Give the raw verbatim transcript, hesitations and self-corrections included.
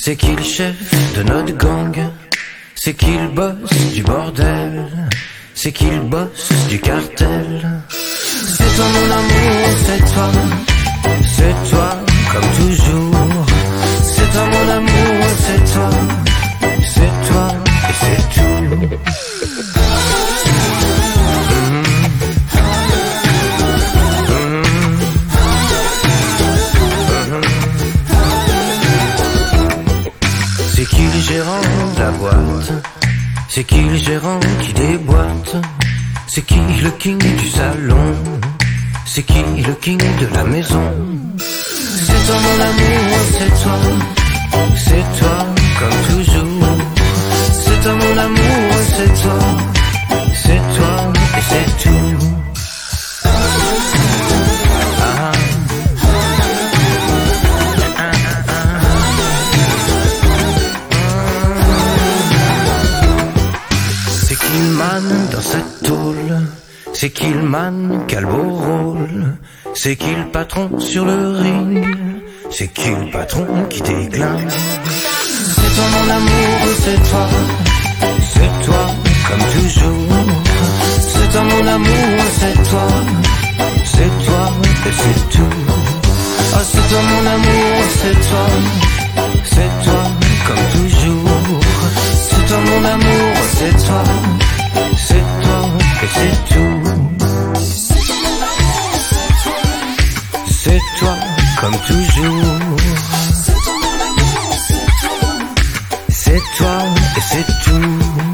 C'est qui le chef de notre gang? C'est qui le boss du bordel? C'est qui le boss du cartel? C'est toi mon amour, c'est toi. C'est toi comme toujours. C'est toi mon amour, c'est toi. C'est toi et c'est tout. C'est qui le gérant de la boîte? C'est qui le gérant qui déboîte? C'est qui le king du salon? C'est qui le king de la maison? C'est toi mon amour, c'est toi. C'est toi comme toujours. C'est toi mon amour, c'est toi. C'est toi et c'est tout. Ah. C'est qui le man dans sa tôle? C'est qui le man qui a le beau rôle? C'est qui le patron sur le ring? C'est qui le patron qui déglingue? C'est toi mon amour, c'est toi. C'est toi comme toujours. C'est toi mon amour, c'est toi. C'est toi et c'est tout. Oh c'est toi mon amour, c'est toi. C'est toi comme toujours. C'est toi mon amour, c'est toi. C'est toi et c'est tout. C'est toi comme toujours. C'est toi et c'est tout.